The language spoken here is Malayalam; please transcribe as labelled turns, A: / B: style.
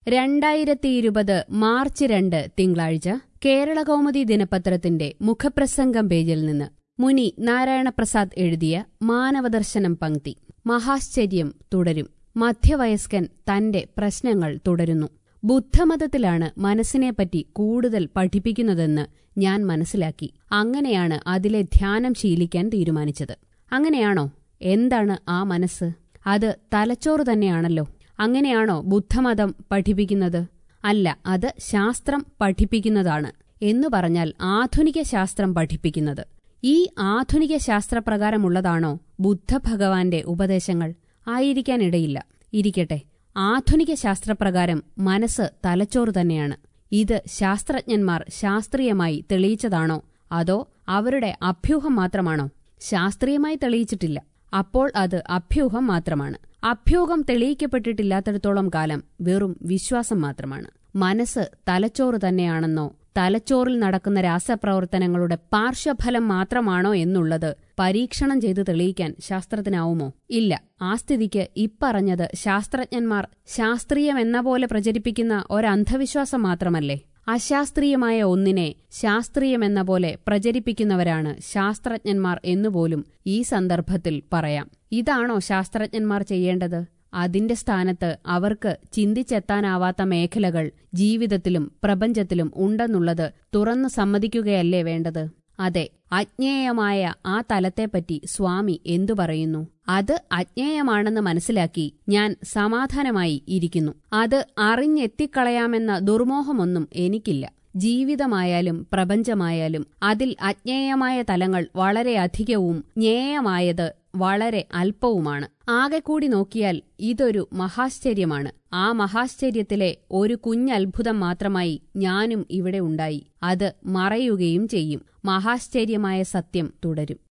A: 2020 മാർച്ച് 2 തിങ്കളാഴ്ച കേരളകൗമുദി ദിനപത്രത്തിന്റെ മുഖപ്രസംഗം പേജിൽ നിന്ന് മുനി നാരായണപ്രസാദ് എഴുതിയ മാനവദർശനം പംക്തി. മഹാശ്ചര്യം തുടരും. മധ്യവയസ്കൻ തന്റെ പ്രശ്നങ്ങൾ തുടരുന്നു. ബുദ്ധമതത്തിലാണ് മനസ്സിനെപ്പറ്റി കൂടുതൽ പഠിപ്പിക്കുന്നതെന്ന് ഞാൻ മനസ്സിലാക്കി. അങ്ങനെയാണ് അതിലെ ധ്യാനം ശീലിക്കാൻ തീരുമാനിച്ചത്. അങ്ങനെയാണോ? എന്താണ് ആ മനസ്സ്? അത് തലച്ചോറ് തന്നെയാണല്ലോ. അങ്ങനെയാണോ ബുദ്ധമതം പഠിപ്പിക്കുന്നത്? അല്ല, അത് ശാസ്ത്രം പഠിപ്പിക്കുന്നതാണ്. എന്നു പറഞ്ഞാൽ ആധുനിക ശാസ്ത്രം പഠിപ്പിക്കുന്നത്. ഈ ആധുനിക ശാസ്ത്രപ്രകാരമുള്ളതാണോ ബുദ്ധഭഗവാന്റെ ഉപദേശങ്ങൾ? ആയിരിക്കാനിടയില്ല. ഇരിക്കട്ടെ, ആധുനിക ശാസ്ത്രപ്രകാരം മനസ്സ് തലച്ചോറ് തന്നെയാണ്. ഇത് ശാസ്ത്രജ്ഞന്മാർ ശാസ്ത്രീയമായി തെളിയിച്ചതാണോ, അതോ അവരുടെ അഭ്യൂഹം മാത്രമാണോ? ശാസ്ത്രീയമായി തെളിയിച്ചിട്ടില്ല. അപ്പോൾ അത് അഭ്യൂഹം മാത്രമാണ്. അഭ്യൂഹം തെളിയിക്കപ്പെട്ടിട്ടില്ലാത്തിടത്തോളം കാലം വെറും വിശ്വാസം മാത്രമാണ്. മനസ്സ് തലച്ചോറ് തന്നെയാണെന്നോ തലച്ചോറിൽ നടക്കുന്ന രാസപ്രവർത്തനങ്ങളുടെ പാർശ്വഫലം മാത്രമാണോ എന്നുള്ളത് പരീക്ഷണം ചെയ്ത് തെളിയിക്കാൻ ശാസ്ത്രത്തിനാവുമോ? ഇല്ല. ആ സ്ഥിതിക്ക് ഇപ്പറഞ്ഞത് ശാസ്ത്രജ്ഞന്മാർ ശാസ്ത്രീയമെന്ന പോലെ പ്രചരിപ്പിക്കുന്ന ഒരന്ധവിശ്വാസം മാത്രമല്ലേ? അശാസ്ത്രീയമായ ഒന്നിനെ ശാസ്ത്രീയമെന്ന പോലെ പ്രചരിപ്പിക്കുന്നവരാണ് ശാസ്ത്രജ്ഞന്മാർ എന്നുപോലും ഈ സന്ദർഭത്തിൽ പറയാം. ഇതാണോ ശാസ്ത്രജ്ഞന്മാർ ചെയ്യേണ്ടത്? അതിന്റെ സ്ഥാനത്ത് അവർക്ക് ചിന്തിച്ചെത്താനാവാത്ത മേഖലകൾ ജീവിതത്തിലും പ്രപഞ്ചത്തിലും ഉണ്ടെന്നുള്ളത് തുറന്നു സമ്മതിക്കുകയല്ലേ വേണ്ടത്? അതെ, അജ്ഞേയമായ ആ തലത്തെപ്പറ്റി സ്വാമി എന്തു പറയുന്നു? അത് അജ്ഞേയമാണെന്ന് മനസ്സിലാക്കി ഞാൻ സമാധാനമായി ഇരിക്കുന്നു. അത് അറിഞ്ഞെത്തിക്കളയാമെന്ന ദുർമോഹമൊന്നും എനിക്കില്ല. ജീവിതമായാലും പ്രപഞ്ചമായാലും അതിൽ അജ്ഞേയമായ തലങ്ങൾ വളരെയധികവും ജ്ഞേയമായത് വളരെ അല്പവുമാണ്. ആകെ കൂടി നോക്കിയാൽ ഇതൊരു മഹാശ്ചര്യമാണ്. ആ മഹാശ്ചര്യത്തിലെ ഒരു കുഞ്ഞത്ഭുതം മാത്രമായി ഞാനും ഇവിടെ ഉണ്ടായി. അത് മറയുകയും ചെയ്യും. മഹാശ്ചര്യമായ സത്യം തുടരും.